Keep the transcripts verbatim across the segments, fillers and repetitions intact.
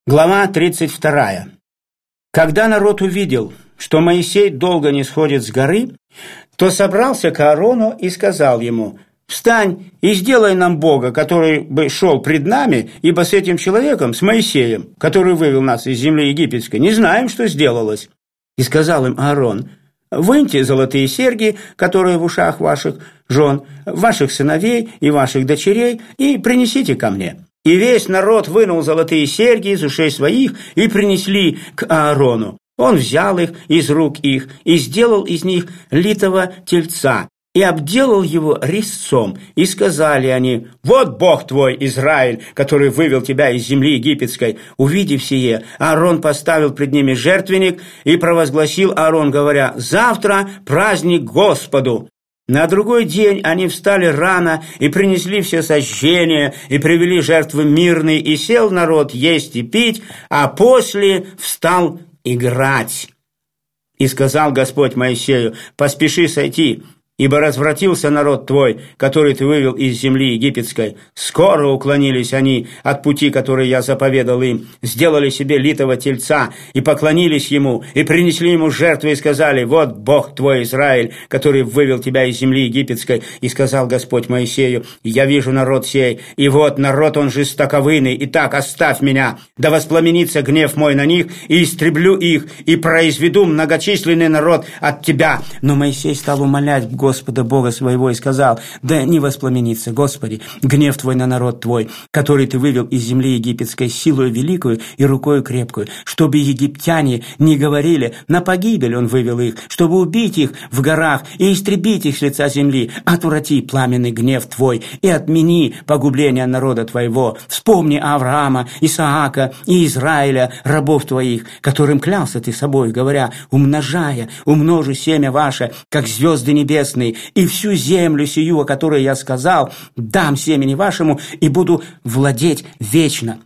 Глава тридцать вторая. Когда народ увидел, что Моисей долго не сходит с горы, то собрался к Аарону и сказал ему: «Встань и сделай нам Бога, который бы шел пред нами, ибо с этим человеком, с Моисеем, который вывел нас из земли египетской, не знаем, что сделалось». И сказал им Аарон: «Выньте золотые серьги, которые в ушах ваших жен, ваших сыновей и ваших дочерей, и принесите ко мне». И весь народ вынул золотые серьги из ушей своих и принесли к Аарону. Он взял их из рук их и сделал из них литого тельца, и обделал его резцом. И сказали они: «Вот Бог твой, Израиль, который вывел тебя из земли египетской». Увидев сие, Аарон поставил пред ними жертвенник и провозгласил Аарон, говоря: «Завтра праздник Господу». На другой день они встали рано и принесли все сожжения, и привели жертвы мирные, и сел народ есть и пить, а после встал играть. И сказал Господь Моисею: «Поспеши сойти, ибо развратился народ твой, который ты вывел из земли египетской. Скоро уклонились они от пути, который я заповедал им, сделали себе литого тельца и поклонились ему, и принесли ему жертвы, и сказали: вот Бог твой, Израиль, который вывел тебя из земли египетской». И сказал Господь Моисею: «Я вижу народ сей, и вот народ он жестоковыйный, итак оставь меня, да воспламенится гнев мой на них, и истреблю их, и произведу многочисленный народ от тебя». Но Моисей стал умолять Господа Бога своего и сказал: «Да не воспламенится, Господи, гнев Твой на народ Твой, который Ты вывел из земли египетской силою великую и рукою крепкую, чтобы египтяне не говорили: на погибель Он вывел их, чтобы убить их в горах и истребить их с лица земли. Отврати пламенный гнев Твой и отмени погубление народа Твоего. Вспомни Авраама, Исаака и Израиля, рабов Твоих, которым клялся Ты собой, говоря: умножая, умножу семя ваше, как звезды небесные, и всю землю сию, о которой я сказал, дам семени вашему, и буду владеть вечно».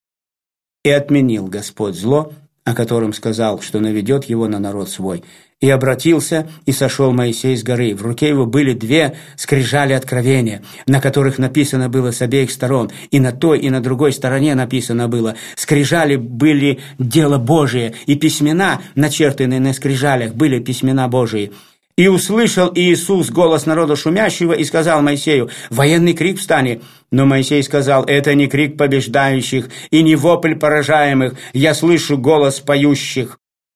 И отменил Господь зло, о котором сказал, что наведет его на народ свой. И обратился, и сошел Моисей с горы. В руке его были две скрижали откровения, на которых написано было с обеих сторон, и на той, и на другой стороне написано было. Скрижали были дело Божие, и письмена, начертанные на скрижалях, были письмена Божии. И услышал Иисус голос народа шумящего и сказал Моисею: «Военный крик встани». Но Моисей сказал: «Это не крик побеждающих и не вопль поражаемых, я слышу голос поющих».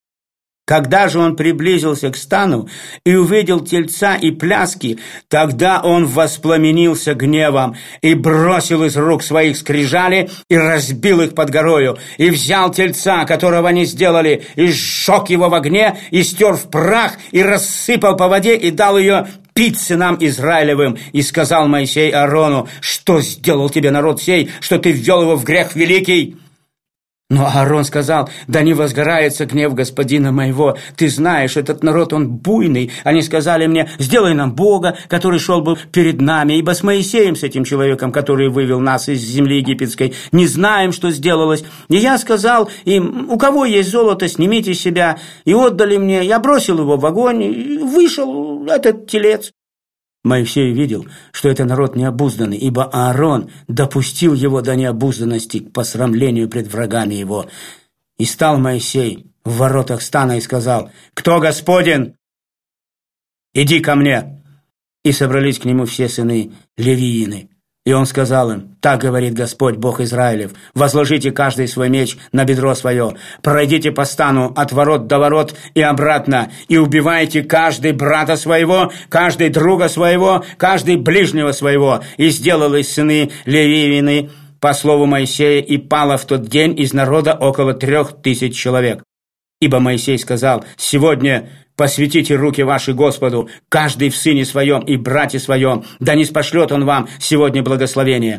Когда же он приблизился к стану и увидел тельца и пляски, тогда он воспламенился гневом и бросил из рук своих скрижали и разбил их под горою, и взял тельца, которого они сделали, и сжег его в огне, и стер в прах, и рассыпал по воде, и дал ее пить сынам Израилевым. И сказал Моисей Аарону: «Что сделал тебе народ сей, что ты ввел его в грех великий?» Но Аарон сказал: «Да не возгорается гнев господина моего. Ты знаешь, этот народ, он буйный. Они сказали мне: сделай нам Бога, который шел бы перед нами, ибо с Моисеем, с этим человеком, который вывел нас из земли египетской, не знаем, что сделалось». И я сказал им: у кого есть золото, снимите с себя. И отдали мне. Я бросил его в огонь, и вышел этот телец. Моисей видел, что это народ необузданный, ибо Аарон допустил его до необузданности к посрамлению пред врагами его. И стал Моисей в воротах стана и сказал: «Кто Господен? Иди ко мне». И собрались к нему все сыны Левиины. И он сказал им: «Так говорит Господь, Бог Израилев: возложите каждый свой меч на бедро свое, пройдите по стану от ворот до ворот и обратно, и убивайте каждый брата своего, каждый друга своего, каждый ближнего своего». И сделались сыны Левиины по слову Моисея, и пало в тот день из народа около трех тысяч человек. Ибо Моисей сказал: «Сегодня посвятите руки ваши Господу, каждый в сыне своем и брате своем, да не спошлет он вам сегодня благословение».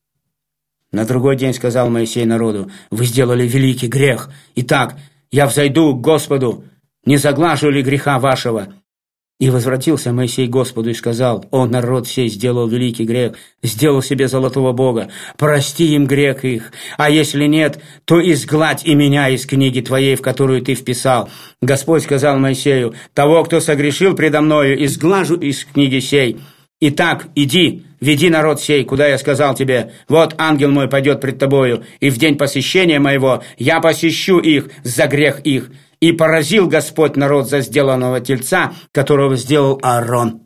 На другой день сказал Моисей народу: «Вы сделали великий грех. Итак, я взойду к Господу, не заглажу ли греха вашего?» И возвратился Моисей к Господу и сказал: «О, народ сей сделал великий грех, сделал себе золотого бога, прости им грех их, а если нет, то изгладь и меня из книги твоей, в которую ты вписал». Господь сказал Моисею: «Того, кто согрешил предо мною, изглажу из книги сей». Итак, иди, веди народ сей, куда я сказал тебе. Вот ангел мой пойдет пред тобою, и в день посещения моего я посещу их за грех их. И поразил Господь народ за сделанного тельца, которого сделал Аарон.